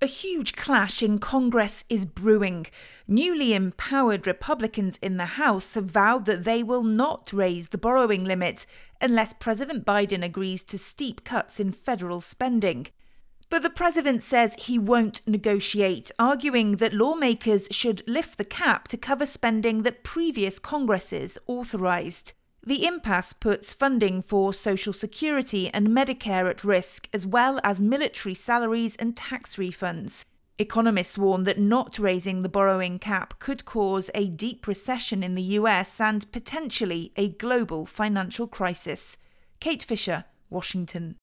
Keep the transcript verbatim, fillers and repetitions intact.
A huge clash in Congress is brewing. Newly empowered Republicans in the House have vowed that they will not raise the borrowing limit unless President Biden agrees to steep cuts in federal spending. But the president says he won't negotiate, arguing that lawmakers should lift the cap to cover spending that previous Congresses authorized. The impasse puts funding for Social Security and Medicare at risk, as well as military salaries and tax refunds. Economists warn that not raising the borrowing cap could cause a deep recession in the U S and potentially a global financial crisis. Kate Fisher, Washington.